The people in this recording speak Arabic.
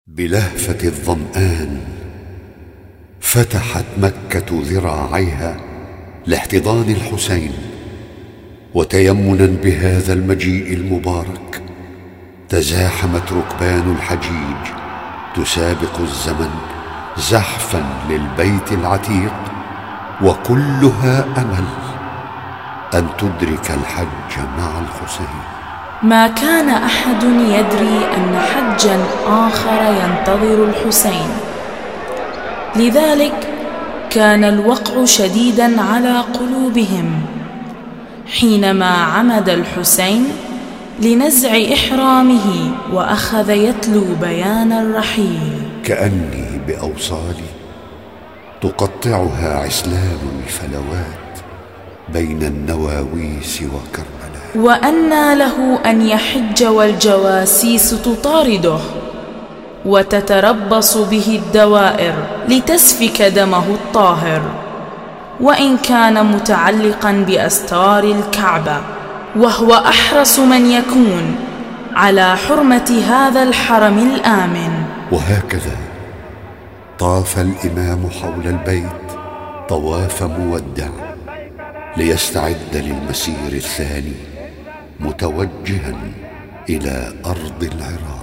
بلهفة الظمآن فتحت مكة ذراعيها لاحتضان الحسين، وتيمنا بهذا المجيء المبارك تزاحمت ركبان الحجيج تسابق الزمن زحفا للبيت العتيق، وكلها أمل أن تدرك الحج مع الحسين. ما كان أحد يدري أن حجا آخر ينتظر الحسين، لذلك كان الوقع شديدا على قلوبهم حينما عمد الحسين لنزع إحرامه وأخذ يتلو بيان الرحيل. كأني بأوصالي تقطعها عسلان الفلوات بين النواويس وكربلاء، وأنى له أن يحج والجواسيس تطارده وتتربص به الدوائر لتسفك دمه الطاهر، وإن كان متعلقا بأستار الكعبة، وهو أحرص من يكون على حرمة هذا الحرم الآمن. وهكذا طاف الإمام حول البيت طواف مودع ليستعد للمسير الثاني متوجها إلى أرض العراق.